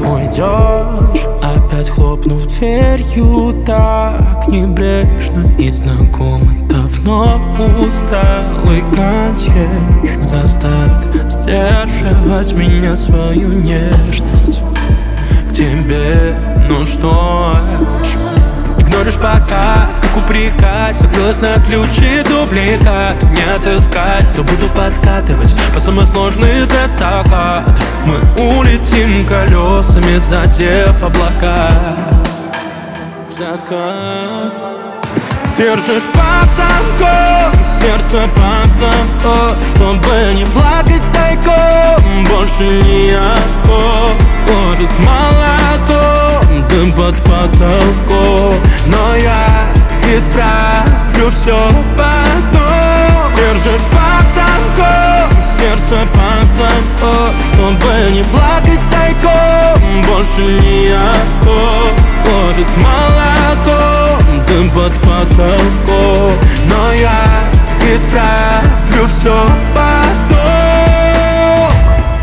уйдешь, опять хлопнув дверью так небрежно. И знакомый давно усталый консьерж заставит сдерживать меня свою нежность к тебе. Ну что ж, игноришь пока, как упрекать, закрылась на ключи дубликат. Не отыскать, но буду подкатывать по самой сложной из эстакад. Мы улетим колесами, задев облака в закат. Держишь под замком, сердце под замком, чтобы не плакать тайком. Больше не окоп, кофе с молоком, дым под потолком. Но я исправлю все потом. Держишь под замком, сердце под замком, чтобы не плакать тайком. Больше не окоп, кофе с молоком, дым под потолком. Но я исправлю все потом.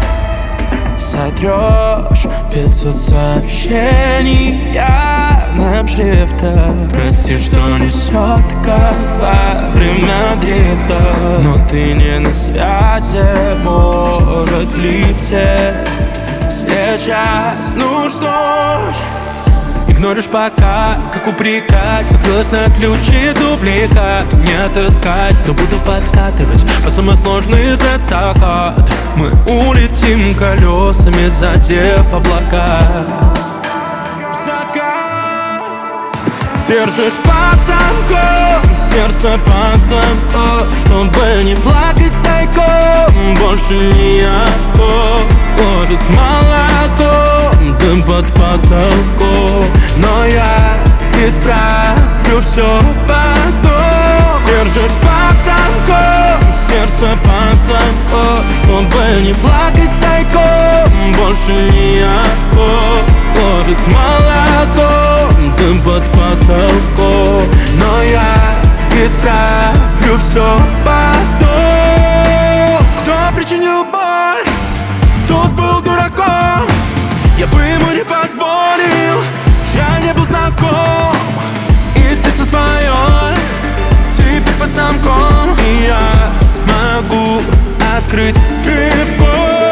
Сотрешь 500 сообщений явным шрифтом. Прости, что несет, как во время дрифта. Но ты не на связи, может, в лифте сейчас нуждешь. Игноришь пока, как упрекать, закрылась на ключи дубликат. Не отыскать, но буду подкатывать по самой сложной из эстакад. Мы улетим колесами, задев облака в закат. Держишь под замком, сердце под замком, чтобы не плакать тайком. Больше не окоп, кофе с молоком, дым под потолком. Но я исправлю все потом. Держишь под замком, сердце под замком, чтобы не плакать тайком. Больше не окоп, кофе с молоком, дым под потолком. Но я исправлю все потом. Кто причинил боль, тот был дураком. Я бы ему не позволил, я не был знаком. И сердце твое теперь под замком, и я смогу открыть рывком.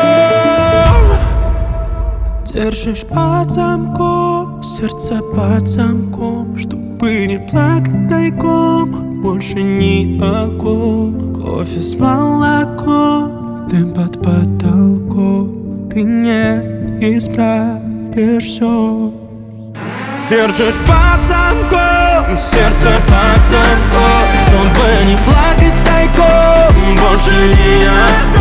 Держишь под замком, сердце под замком, чтобы не плакать тайком. Больше ни о ком. Кофе с молоком, дым под потолком. Ты не исправишь все. Держишь под замком, сердце под замком, чтобы не плакать тайком. Больше не я.